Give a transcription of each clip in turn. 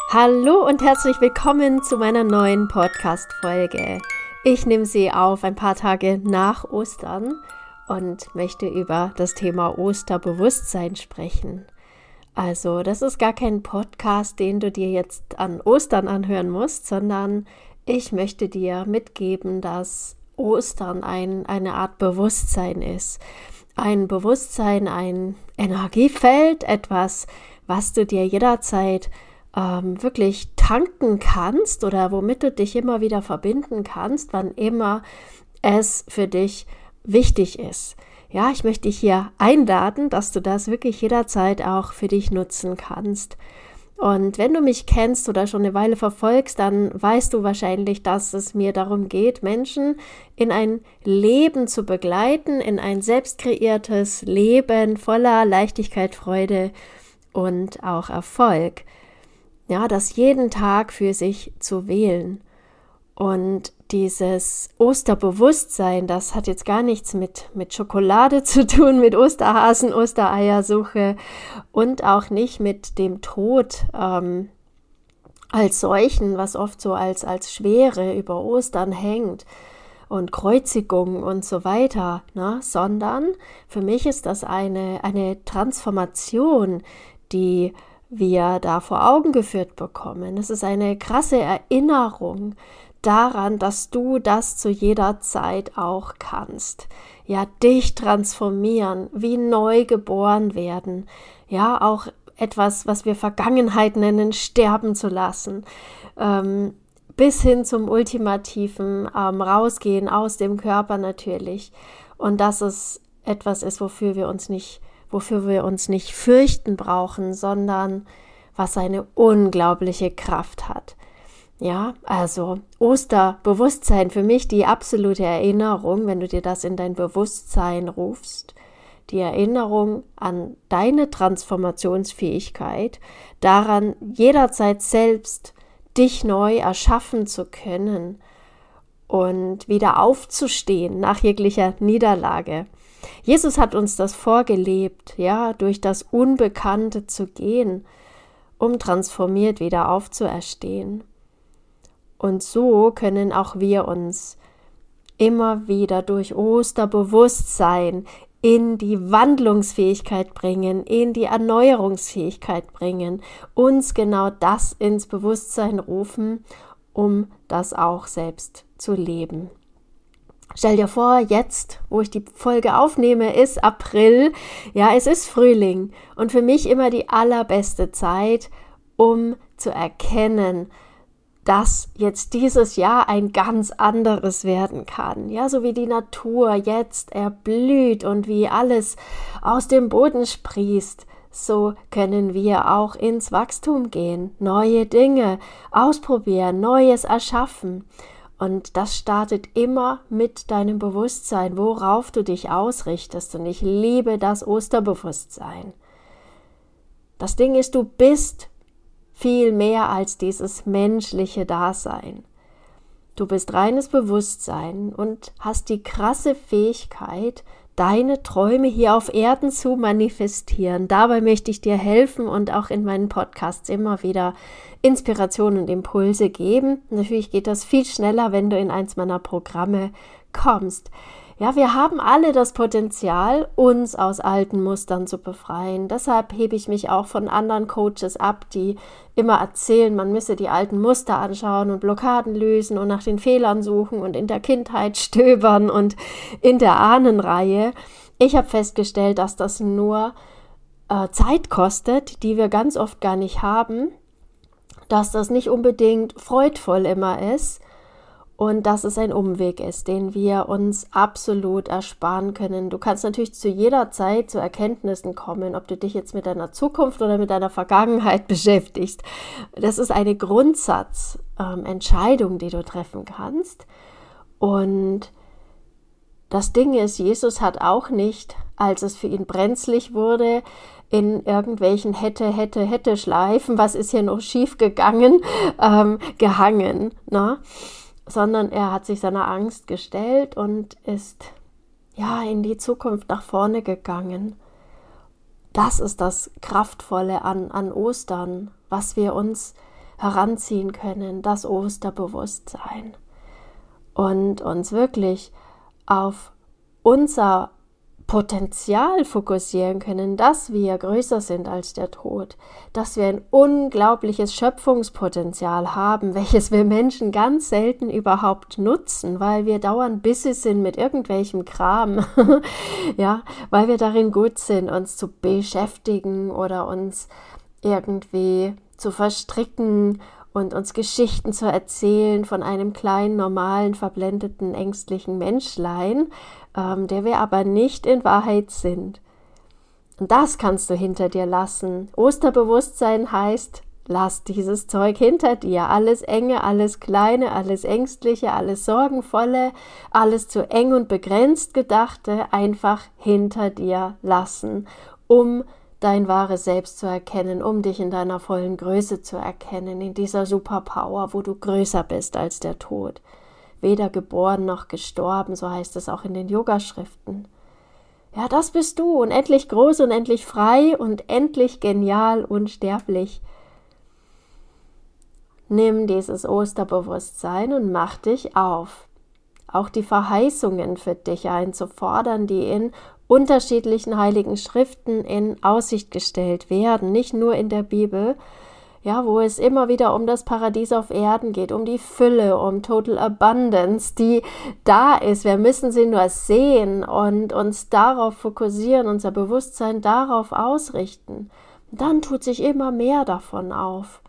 Hallo und herzlich willkommen zu meiner neuen Podcast-Folge. Ich nehme sie auf ein paar Tage nach Ostern und möchte über das Thema Osterbewusstsein sprechen. Also, das ist gar kein Podcast, den du dir jetzt an Ostern anhören musst, sondern ich möchte dir mitgeben, dass Ostern eine Art Bewusstsein ist. Ein Bewusstsein, ein Energiefeld, etwas, was du dir jederzeit wirklich tanken kannst oder womit du dich immer wieder verbinden kannst, wann immer es für dich wichtig ist. Ja, ich möchte dich hier einladen, dass du das wirklich jederzeit auch für dich nutzen kannst. Und wenn du mich kennst oder schon eine Weile verfolgst, dann weißt du wahrscheinlich, dass es mir darum geht, Menschen in ein Leben zu begleiten, in ein selbst kreiertes Leben voller Leichtigkeit, Freude und auch Erfolg. Ja, das jeden Tag für sich zu wählen. Und dieses Osterbewusstsein, das hat jetzt gar nichts mit Schokolade zu tun, mit Osterhasen, Ostereiersuche und auch nicht mit dem Tod als solchen, was oft so als Schwere über Ostern hängt und Kreuzigung und so weiter, ne? Sondern für mich ist das eine Transformation, die wir da vor Augen geführt bekommen. Es ist eine krasse Erinnerung daran, dass du das zu jeder Zeit auch kannst. Ja, dich transformieren, wie neu geboren werden. Ja, auch etwas, was wir Vergangenheit nennen, sterben zu lassen. Bis hin zum ultimativen Rausgehen aus dem Körper natürlich. Und dass es etwas ist, wofür wir uns nicht fürchten brauchen, sondern was eine unglaubliche Kraft hat. Ja, also Osterbewusstsein für mich die absolute Erinnerung, wenn du dir das in dein Bewusstsein rufst, die Erinnerung an deine Transformationsfähigkeit, daran jederzeit selbst dich neu erschaffen zu können und wieder aufzustehen nach jeglicher Niederlage. Jesus hat uns das vorgelebt, ja, durch das Unbekannte zu gehen, um transformiert wieder aufzuerstehen. Und so können auch wir uns immer wieder durch Osterbewusstsein in die Wandlungsfähigkeit bringen, in die Erneuerungsfähigkeit bringen, uns genau das ins Bewusstsein rufen, um das auch selbst zu leben. Stell dir vor, jetzt, wo ich die Folge aufnehme, ist April, ja, es ist Frühling und für mich immer die allerbeste Zeit, um zu erkennen, dass jetzt dieses Jahr ein ganz anderes werden kann. Ja, so wie die Natur jetzt erblüht und wie alles aus dem Boden sprießt, so können wir auch ins Wachstum gehen, neue Dinge ausprobieren, Neues erschaffen. Und das startet immer mit deinem Bewusstsein, worauf du dich ausrichtest. Und ich liebe das Osterbewusstsein. Das Ding ist, du bist viel mehr als dieses menschliche Dasein. Du bist reines Bewusstsein und hast die krasse Fähigkeit, deine Träume hier auf Erden zu manifestieren. Dabei möchte ich dir helfen und auch in meinen Podcasts immer wieder Inspiration und Impulse geben. Natürlich geht das viel schneller, wenn du in eins meiner Programme kommst. Ja, wir haben alle das Potenzial, uns aus alten Mustern zu befreien. Deshalb hebe ich mich auch von anderen Coaches ab, die immer erzählen, man müsse die alten Muster anschauen und Blockaden lösen und nach den Fehlern suchen und in der Kindheit stöbern und in der Ahnenreihe. Ich habe festgestellt, dass das nur Zeit kostet, die wir ganz oft gar nicht haben, dass das nicht unbedingt freudvoll immer ist, und dass es ein Umweg ist, den wir uns absolut ersparen können. Du kannst natürlich zu jeder Zeit zu Erkenntnissen kommen, ob du dich jetzt mit deiner Zukunft oder mit deiner Vergangenheit beschäftigst. Das ist eine Grundsatzentscheidung, die du treffen kannst. Und das Ding ist, Jesus hat auch nicht, als es für ihn brenzlig wurde, in irgendwelchen hätte Schleifen, was ist hier noch schief gegangen, gehangen, ne? Sondern er hat sich seiner Angst gestellt und ist in die Zukunft nach vorne gegangen. Das ist das Kraftvolle an Ostern, was wir uns heranziehen können, das Osterbewusstsein. Und uns wirklich auf unser Potenzial fokussieren können, dass wir größer sind als der Tod, dass wir ein unglaubliches Schöpfungspotenzial haben, welches wir Menschen ganz selten überhaupt nutzen, weil wir dauernd busy sind mit irgendwelchem Kram, ja, weil wir darin gut sind, uns zu beschäftigen oder uns irgendwie zu verstricken und uns Geschichten zu erzählen von einem kleinen, normalen, verblendeten, ängstlichen Menschlein, der wir aber nicht in Wahrheit sind. Und das kannst du hinter dir lassen. Osterbewusstsein heißt, lass dieses Zeug hinter dir. Alles Enge, alles Kleine, alles Ängstliche, alles Sorgenvolle, alles zu eng und begrenzt Gedachte einfach hinter dir lassen, um dein wahres Selbst zu erkennen, um dich in deiner vollen Größe zu erkennen, in dieser Superpower, wo du größer bist als der Tod. Weder geboren noch gestorben, so heißt es auch in den Yoga-Schriften. Ja, das bist du, unendlich groß, unendlich frei und endlich genial, unsterblich. Nimm dieses Osterbewusstsein und mach dich auf, auch die Verheißungen für dich einzufordern, die in unterschiedlichen heiligen Schriften in Aussicht gestellt werden, nicht nur in der Bibel, ja, wo es immer wieder um das Paradies auf Erden geht, um die Fülle, um Total Abundance, die da ist. Wir müssen sie nur sehen und uns darauf fokussieren, unser Bewusstsein darauf ausrichten. Dann tut sich immer mehr davon auf.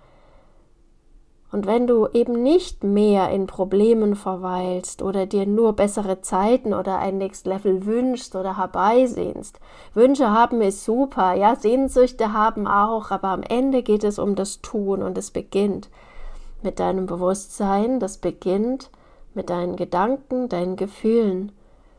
Und wenn du eben nicht mehr in Problemen verweilst oder dir nur bessere Zeiten oder ein Next Level wünschst oder herbeisehnst, Wünsche haben ist super, ja, Sehnsüchte haben auch, aber am Ende geht es um das Tun und es beginnt mit deinem Bewusstsein, das beginnt mit deinen Gedanken, deinen Gefühlen.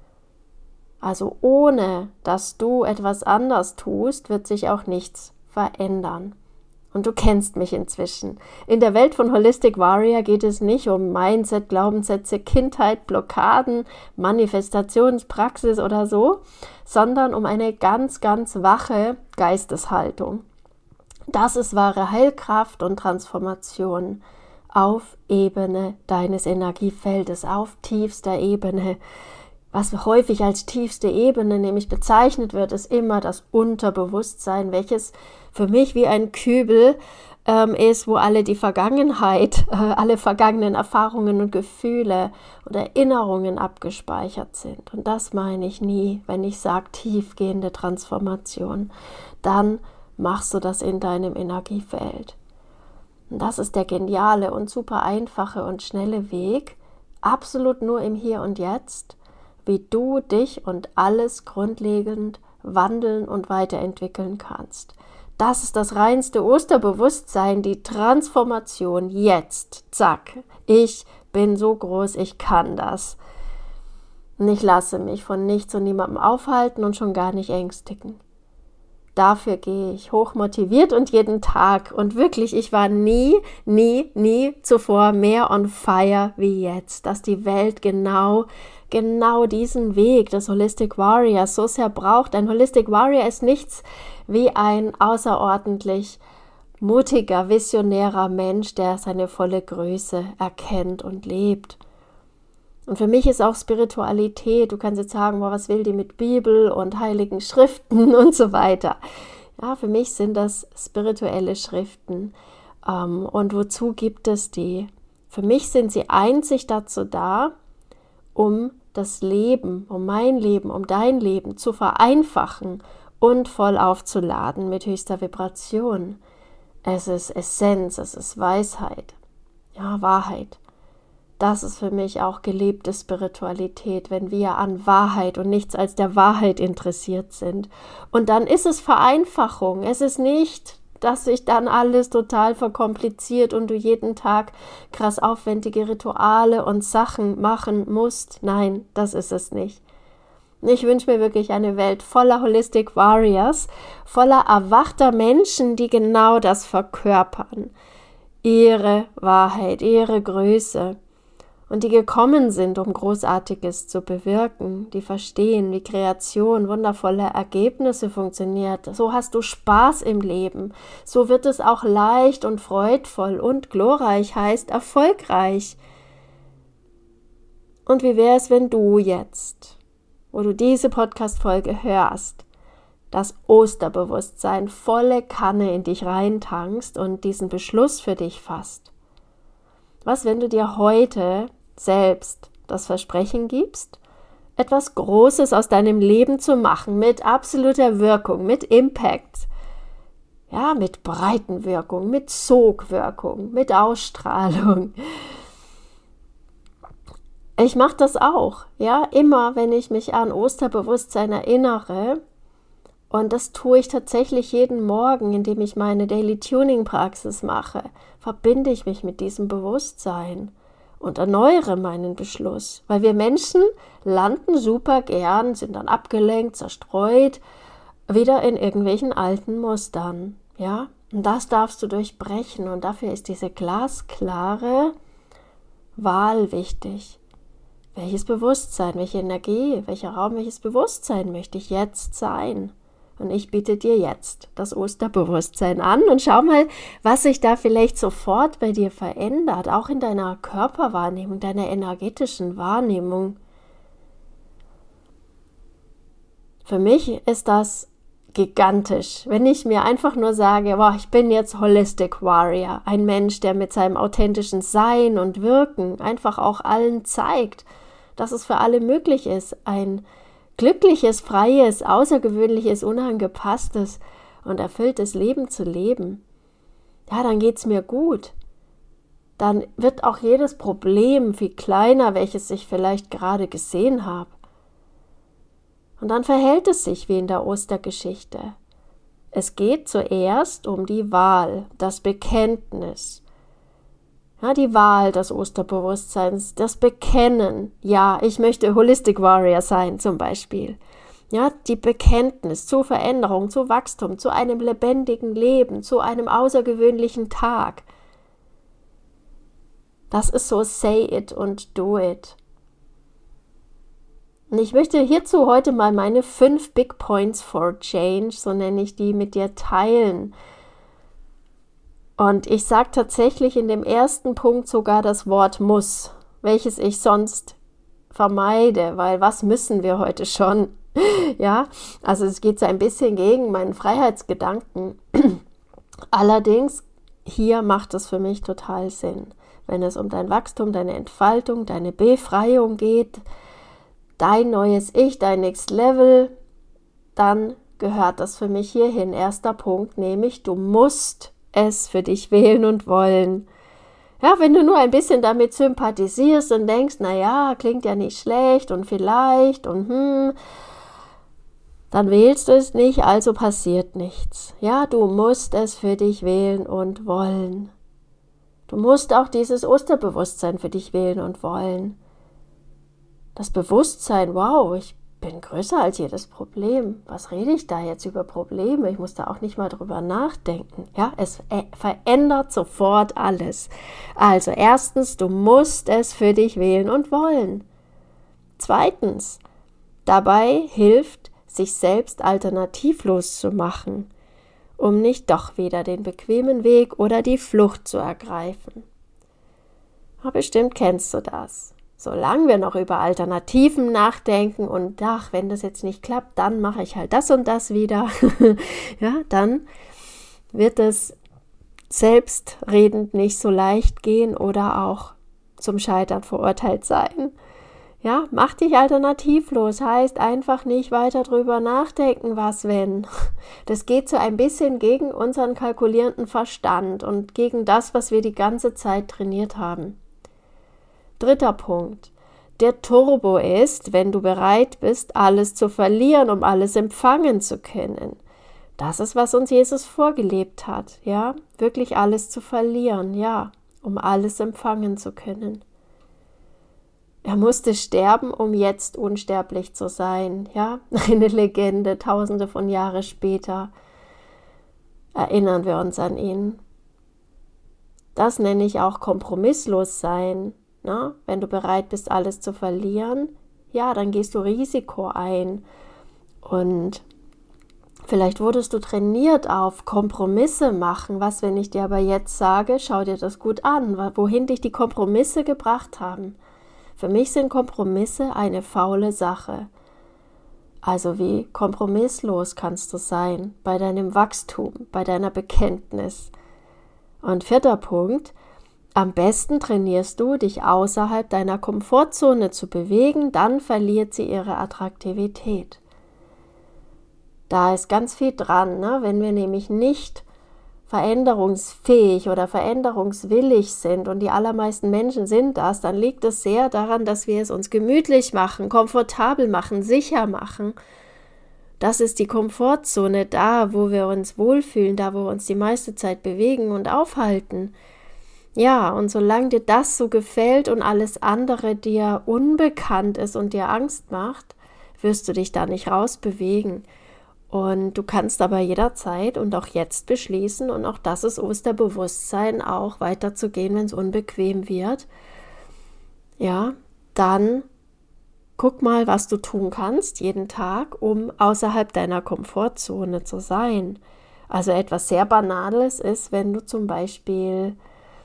Also ohne, dass du etwas anders tust, wird sich auch nichts verändern. Und du kennst mich inzwischen. In der Welt von Holistic Warrior geht es nicht um Mindset, Glaubenssätze, Kindheit, Blockaden, Manifestationspraxis oder so, sondern um eine ganz, ganz wache Geisteshaltung. Das ist wahre Heilkraft und Transformation auf Ebene deines Energiefeldes, auf tiefster Ebene. Was häufig als tiefste Ebene nämlich bezeichnet wird, ist immer das Unterbewusstsein, welches für mich wie ein Kübel ist, wo alle die Vergangenheit, alle vergangenen Erfahrungen und Gefühle und Erinnerungen abgespeichert sind. Und das meine ich nie, wenn ich sage tiefgehende Transformation. Dann machst du das in deinem Energiefeld. Und das ist der geniale und super einfache und schnelle Weg, absolut nur im Hier und Jetzt, wie du dich und alles grundlegend wandeln und weiterentwickeln kannst. Das ist das reinste Osterbewusstsein, die Transformation jetzt. Zack, ich bin so groß, ich kann das. Und ich lasse mich von nichts und niemandem aufhalten und schon gar nicht ängstigen. Dafür gehe ich hochmotiviert und jeden Tag. Und wirklich, ich war nie zuvor mehr on fire wie jetzt, dass die Welt genau diesen Weg des Holistic Warriors so sehr braucht. Ein Holistic Warrior ist nichts wie ein außerordentlich mutiger, visionärer Mensch, der seine volle Größe erkennt und lebt. Und für mich ist auch Spiritualität, du kannst jetzt sagen, was will die mit Bibel und heiligen Schriften und so weiter. Ja, für mich sind das spirituelle Schriften. Und wozu gibt es die? Für mich sind sie einzig dazu da, um das Leben, um mein Leben, um dein Leben zu vereinfachen und voll aufzuladen mit höchster Vibration. Es ist Essenz, es ist Weisheit, ja, Wahrheit. Das ist für mich auch gelebte Spiritualität, wenn wir an Wahrheit und nichts als der Wahrheit interessiert sind. Und dann ist es Vereinfachung. Es ist nicht, dass sich dann alles total verkompliziert und du jeden Tag krass aufwendige Rituale und Sachen machen musst. Nein, das ist es nicht. Ich wünsche mir wirklich eine Welt voller Holistic Warriors, voller erwachter Menschen, die genau das verkörpern. Ihre Wahrheit, ihre Größe. und die gekommen sind, um Großartiges zu bewirken, die verstehen, wie Kreation, wundervolle Ergebnisse funktioniert. So hast du Spaß im Leben. So wird es auch leicht und freudvoll und glorreich heißt erfolgreich. Und wie wäre es, wenn du jetzt, wo du diese Podcast-Folge hörst, das Osterbewusstsein volle Kanne in dich reintankst und diesen Beschluss für dich fasst? Was, wenn du dir heute selbst das Versprechen gibst, etwas Großes aus deinem Leben zu machen, mit absoluter Wirkung, mit Impact, ja, mit Breitenwirkung, mit Sogwirkung, mit Ausstrahlung. Ich mache das auch, ja, immer, wenn ich mich an Osterbewusstsein erinnere, und das tue ich tatsächlich jeden Morgen, indem ich meine Daily Tuning Praxis mache, verbinde ich mich mit diesem Bewusstsein und erneuere meinen Beschluss, weil wir Menschen landen super gern, sind dann abgelenkt, zerstreut, wieder in irgendwelchen alten Mustern, ja, und das darfst du durchbrechen und dafür ist diese glasklare Wahl wichtig. Welches Bewusstsein, welche Energie, welcher Raum, welches Bewusstsein möchte ich jetzt sein? Und ich biete dir jetzt das Osterbewusstsein an und schau mal, was sich da vielleicht sofort bei dir verändert, auch in deiner Körperwahrnehmung, deiner energetischen Wahrnehmung. Für mich ist das gigantisch, wenn ich mir einfach nur sage, wow, ich bin jetzt Holistic Warrior, ein Mensch, der mit seinem authentischen Sein und Wirken einfach auch allen zeigt, dass es für alle möglich ist, ein glückliches, freies, außergewöhnliches, unangepasstes und erfülltes Leben zu leben. Ja, dann geht's mir gut. Dann wird auch jedes Problem viel kleiner, welches ich vielleicht gerade gesehen habe. Und dann verhält es sich wie in der Ostergeschichte. Es geht zuerst um die Wahl, das Bekenntnis. Ja, die Wahl des Osterbewusstseins, das Bekennen. Ja, ich möchte Holistic Warrior sein zum Beispiel. Ja, die Bekenntnis zur Veränderung, zu Wachstum, zu einem lebendigen Leben, zu einem außergewöhnlichen Tag. Das ist so say it und do it. Und ich möchte hierzu heute mal meine 5 Big Points for Change, so nenne ich die, mit dir teilen. Und ich sage tatsächlich in dem ersten Punkt sogar das Wort muss, welches ich sonst vermeide, weil was müssen wir heute schon? Ja, also es geht so ein bisschen gegen meinen Freiheitsgedanken. Allerdings, hier macht es für mich total Sinn, wenn es um dein Wachstum, deine Entfaltung, deine Befreiung geht, dein neues Ich, dein Next Level, dann gehört das für mich hierhin. Erster Punkt, nämlich du musst es für dich wählen und wollen. Ja, wenn du nur ein bisschen damit sympathisierst und denkst, naja, klingt ja nicht schlecht und vielleicht und dann wählst du es nicht, also passiert nichts. Ja, du musst es für dich wählen und wollen. Du musst auch dieses Osterbewusstsein für dich wählen und wollen. Das Bewusstsein, wow, ich bin größer als jedes Problem. Was rede ich da jetzt über Probleme? Ich muss da auch nicht mal drüber nachdenken. Ja, es verändert sofort alles. Also erstens, du musst es für dich wählen und wollen. Zweitens, dabei hilft, sich selbst alternativlos zu machen, um nicht doch wieder den bequemen Weg oder die Flucht zu ergreifen. Aber bestimmt kennst du das. Solange wir noch über Alternativen nachdenken und ach, wenn das jetzt nicht klappt, dann mache ich halt das und das wieder, ja, dann wird es selbstredend nicht so leicht gehen oder auch zum Scheitern verurteilt sein. Ja, mach dich alternativlos, heißt einfach nicht weiter drüber nachdenken, was wenn. Das geht so ein bisschen gegen unseren kalkulierenden Verstand und gegen das, was wir die ganze Zeit trainiert haben. Dritter Punkt. Der Turbo ist, wenn du bereit bist, alles zu verlieren, um alles empfangen zu können. Das ist, was uns Jesus vorgelebt hat, ja, wirklich alles zu verlieren, ja, um alles empfangen zu können. Er musste sterben, um jetzt unsterblich zu sein, ja, eine Legende, tausende von Jahren später erinnern wir uns an ihn. Das nenne ich auch kompromisslos sein. Ne? Wenn du bereit bist, alles zu verlieren, ja, dann gehst du Risiko ein. Und vielleicht wurdest du trainiert auf Kompromisse machen. Was, wenn ich dir aber jetzt sage, schau dir das gut an, wohin dich die Kompromisse gebracht haben. Für mich sind Kompromisse eine faule Sache. Also wie kompromisslos kannst du sein bei deinem Wachstum, bei deiner Bekenntnis. Und 4. Punkt, am besten trainierst du, dich außerhalb deiner Komfortzone zu bewegen, dann verliert sie ihre Attraktivität. Da ist ganz viel dran, ne? Wenn wir nämlich nicht veränderungsfähig oder veränderungswillig sind, und die allermeisten Menschen sind das, dann liegt es sehr daran, dass wir es uns gemütlich machen, komfortabel machen, sicher machen. Das ist die Komfortzone, da, wo wir uns wohlfühlen, da, wo wir uns die meiste Zeit bewegen und aufhalten. Ja, und solange dir das so gefällt und alles andere dir unbekannt ist und dir Angst macht, wirst du dich da nicht rausbewegen. Und du kannst aber jederzeit und auch jetzt beschließen, und auch das ist Osterbewusstsein, auch weiterzugehen, wenn es unbequem wird. Ja, dann guck mal, was du tun kannst jeden Tag, um außerhalb deiner Komfortzone zu sein. Also etwas sehr Banales ist, wenn du zum Beispiel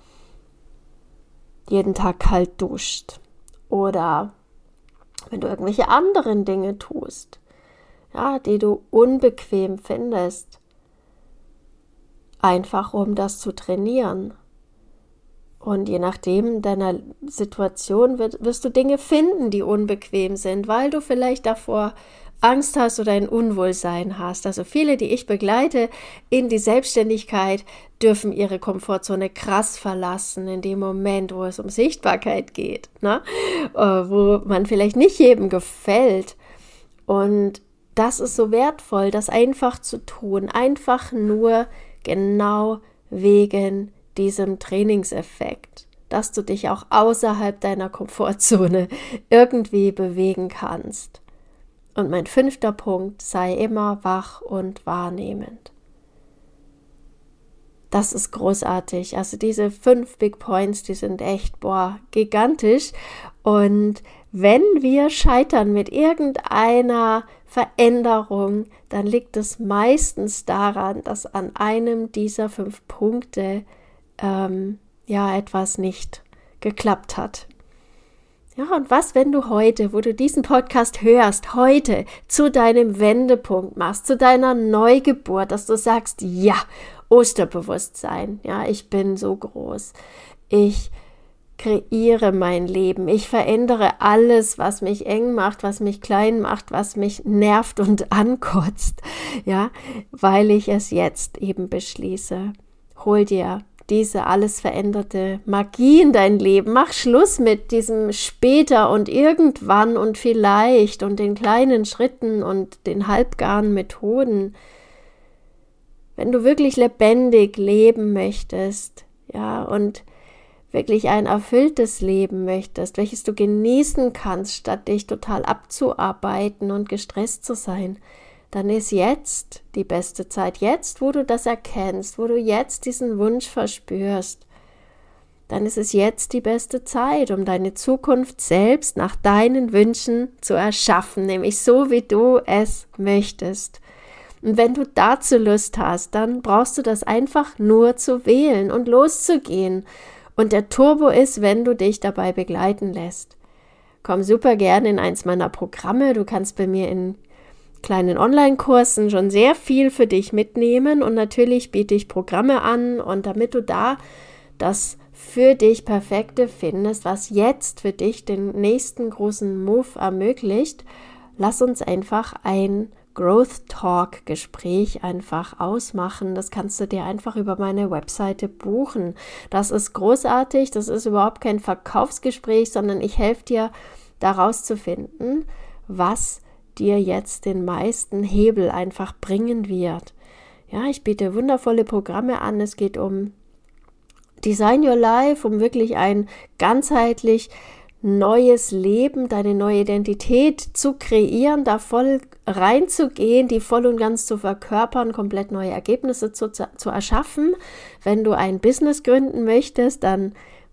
jeden Tag kalt duscht oder wenn du irgendwelche anderen Dinge tust, ja, die du unbequem findest, einfach um das zu trainieren. Und je nachdem deiner Situation wirst du Dinge finden, die unbequem sind, weil du vielleicht davor Angst hast oder ein Unwohlsein hast. Also viele, die ich begleite in die Selbstständigkeit, dürfen ihre Komfortzone krass verlassen in dem Moment, wo es um Sichtbarkeit geht, ne? Wo man vielleicht nicht jedem gefällt. Und das ist so wertvoll, das einfach zu tun, einfach nur genau wegen diesem Trainingseffekt, dass du dich auch außerhalb deiner Komfortzone irgendwie bewegen kannst. Und mein 5. Punkt, sei immer wach und wahrnehmend. Das ist großartig. Also diese 5 Big Points, die sind echt, gigantisch. Und wenn wir scheitern mit irgendeiner Veränderung, dann liegt es meistens daran, dass an einem dieser 5 Punkte etwas nicht geklappt hat. Ja, und was, wenn du heute, wo du diesen Podcast hörst, heute zu deinem Wendepunkt machst, zu deiner Neugeburt, dass du sagst, ja, Osterbewusstsein, ja, ich bin so groß, ich kreiere mein Leben, ich verändere alles, was mich eng macht, was mich klein macht, was mich nervt und ankotzt, ja, weil ich es jetzt eben beschließe. Hol dir diese alles veränderte Magie in dein Leben. Mach Schluss mit diesem später und irgendwann und vielleicht und den kleinen Schritten und den halbgaren Methoden. Wenn du wirklich lebendig leben möchtest, ja, und wirklich ein erfülltes Leben möchtest, welches du genießen kannst, statt dich total abzuarbeiten und gestresst zu sein, dann ist jetzt die beste Zeit. Jetzt, wo du das erkennst, wo du jetzt diesen Wunsch verspürst, dann ist es jetzt die beste Zeit, um deine Zukunft selbst nach deinen Wünschen zu erschaffen, nämlich so, wie du es möchtest. Und wenn du dazu Lust hast, dann brauchst du das einfach nur zu wählen und loszugehen. Und der Turbo ist, wenn du dich dabei begleiten lässt. Komm super gerne in eins meiner Programme. Du kannst bei mir in kleinen Online-Kursen schon sehr viel für dich mitnehmen, und natürlich biete ich Programme an, und damit du da das für dich Perfekte findest, was jetzt für dich den nächsten großen Move ermöglicht, lass uns einfach ein Growth Talk Gespräch einfach ausmachen. Das kannst du dir einfach über meine Webseite buchen. Das ist großartig, das ist überhaupt kein Verkaufsgespräch, sondern ich helfe dir, da rauszufinden, was dir jetzt den meisten Hebel einfach bringen wird. Ja, ich biete wundervolle Programme an. Es geht um Design Your Life, um wirklich ein ganzheitlich neues Leben, deine neue Identität zu kreieren, da voll reinzugehen, die voll und ganz zu verkörpern, komplett neue Ergebnisse zu erschaffen. Wenn du ein Business gründen möchtest, dann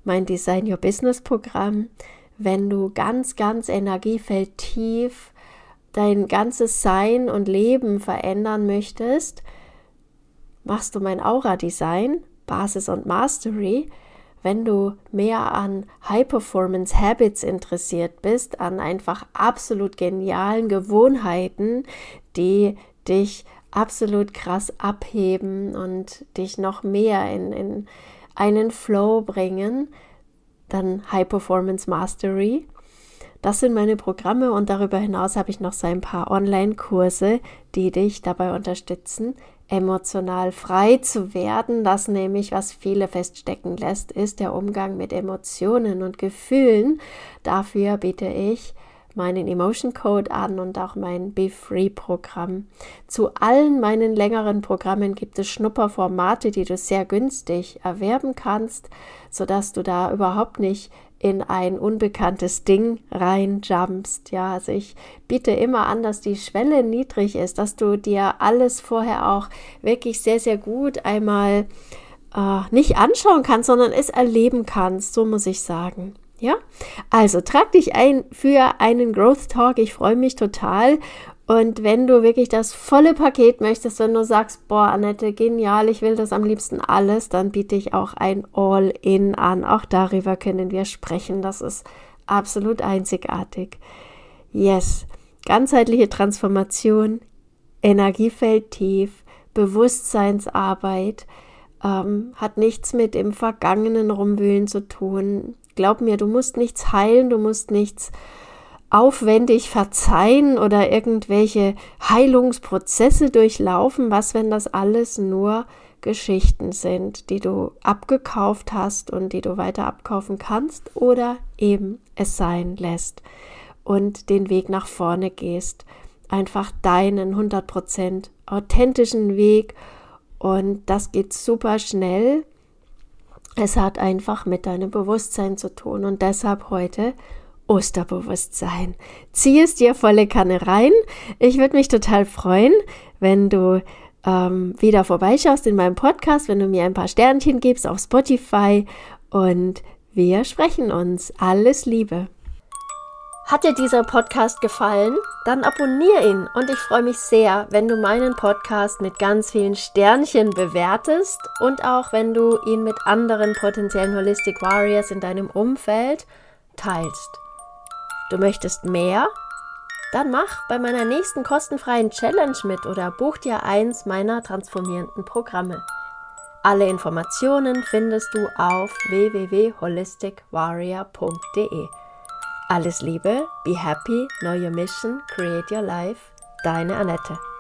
mein Design Your Business Programm. Wenn du ganz, ganz energiefeldtief dein ganzes Sein und Leben verändern möchtest, machst du mein Aura-Design, Basis und Mastery. Wenn du mehr an High-Performance-Habits interessiert bist, an einfach absolut genialen Gewohnheiten, die dich absolut krass abheben und dich noch mehr in einen Flow bringen, dann High-Performance Mastery. Das sind meine Programme und darüber hinaus habe ich noch so ein paar Online-Kurse, die dich dabei unterstützen, emotional frei zu werden. Das nämlich, was viele feststecken lässt, ist der Umgang mit Emotionen und Gefühlen. Dafür biete ich meinen Emotion Code an und auch mein Be Free Programm. Zu allen meinen längeren Programmen gibt es Schnupperformate, die du sehr günstig erwerben kannst, sodass du da überhaupt nicht in ein unbekanntes Ding reinjumpst. Ja, also ich biete immer an, dass die Schwelle niedrig ist, dass du dir alles vorher auch wirklich sehr, sehr gut einmal nicht anschauen kannst, sondern es erleben kannst, so muss ich sagen. Ja, also trag dich ein für einen Growth Talk. Ich freue mich total. Und wenn du wirklich das volle Paket möchtest, wenn du sagst, boah, Annette, genial, ich will das am liebsten alles, dann biete ich auch ein All-In an. Auch darüber können wir sprechen. Das ist absolut einzigartig. Yes, ganzheitliche Transformation, Energiefeld tief, Bewusstseinsarbeit, hat nichts mit dem Vergangenen rumwühlen zu tun. Glaub mir, du musst nichts heilen, du musst nichts aufwendig verzeihen oder irgendwelche Heilungsprozesse durchlaufen. Was, wenn das alles nur Geschichten sind, die du abgekauft hast und die du weiter abkaufen kannst oder eben es sein lässt und den Weg nach vorne gehst. Einfach deinen 100% authentischen Weg und das geht super schnell. Es hat einfach mit deinem Bewusstsein zu tun und deshalb heute Osterbewusstsein. Zieh es dir volle Kanne rein. Ich würde mich total freuen, wenn du wieder vorbeischaust in meinem Podcast, wenn du mir ein paar Sternchen gibst auf Spotify und wir sprechen uns. Alles Liebe. Hat dir dieser Podcast gefallen? Dann abonniere ihn und ich freue mich sehr, wenn du meinen Podcast mit ganz vielen Sternchen bewertest und auch wenn du ihn mit anderen potenziellen Holistic Warriors in deinem Umfeld teilst. Du möchtest mehr? Dann mach bei meiner nächsten kostenfreien Challenge mit oder buch dir eins meiner transformierenden Programme. Alle Informationen findest du auf www.holisticwarrior.de. Alles Liebe, be happy, know your mission, create your life, deine Annette.